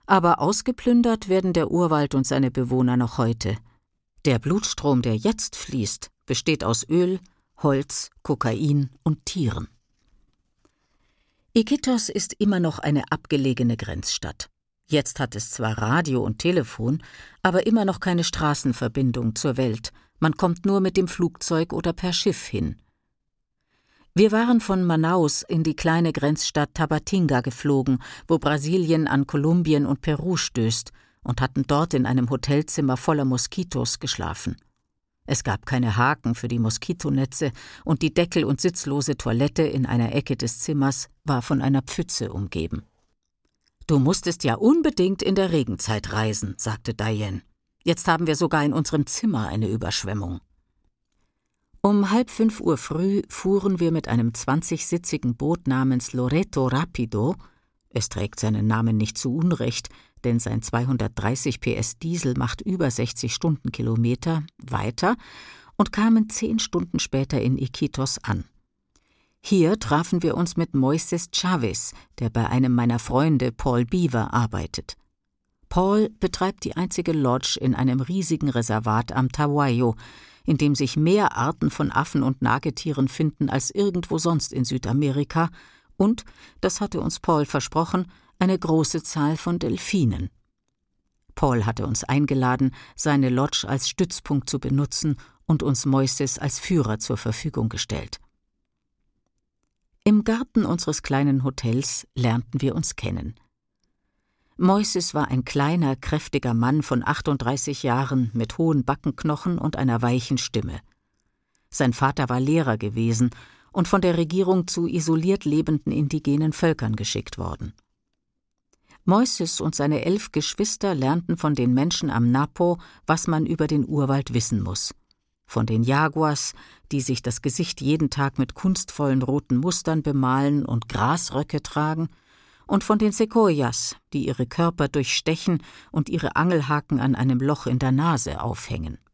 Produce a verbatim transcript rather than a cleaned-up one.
Aber ausgeplündert werden der Urwald und seine Bewohner noch heute. Der Blutstrom, der jetzt fließt, besteht aus Öl, Holz, Kokain und Tieren. Iquitos ist immer noch eine abgelegene Grenzstadt. Jetzt hat es zwar Radio und Telefon, aber immer noch keine Straßenverbindung zur Welt. Man kommt nur mit dem Flugzeug oder per Schiff hin. Wir waren von Manaus in die kleine Grenzstadt Tabatinga geflogen, wo Brasilien an Kolumbien und Peru stößt, und hatten dort in einem Hotelzimmer voller Moskitos geschlafen. Es gab keine Haken für die Moskitonetze und die deckel- und sitzlose Toilette in einer Ecke des Zimmers war von einer Pfütze umgeben. »Du musstest ja unbedingt in der Regenzeit reisen«, sagte Diane. »Jetzt haben wir sogar in unserem Zimmer eine Überschwemmung.« Um halb fünf Uhr früh fuhren wir mit einem zwanzigsitzigen Boot namens Loreto Rapido, es trägt seinen Namen nicht zu Unrecht, denn sein zweihundertdreißig P S Diesel macht über sechzig Stundenkilometer, weiter und kamen zehn Stunden später in Iquitos an. Hier trafen wir uns mit Moises Chavez, der bei einem meiner Freunde Paul Beaver arbeitet. Paul betreibt die einzige Lodge in einem riesigen Reservat am Tahuayo, in dem sich mehr Arten von Affen und Nagetieren finden als irgendwo sonst in Südamerika und, das hatte uns Paul versprochen, eine große Zahl von Delfinen. Paul hatte uns eingeladen, seine Lodge als Stützpunkt zu benutzen und uns Moises als Führer zur Verfügung gestellt. Im Garten unseres kleinen Hotels lernten wir uns kennen. Moises war ein kleiner, kräftiger Mann von achtunddreißig Jahren mit hohen Backenknochen und einer weichen Stimme. Sein Vater war Lehrer gewesen und von der Regierung zu isoliert lebenden indigenen Völkern geschickt worden. Moises und seine elf Geschwister lernten von den Menschen am Napo, was man über den Urwald wissen muss. Von den Jaguars, die sich das Gesicht jeden Tag mit kunstvollen roten Mustern bemalen und Grasröcke tragen, und von den Sequoias, die ihre Körper durchstechen und ihre Angelhaken an einem Loch in der Nase aufhängen.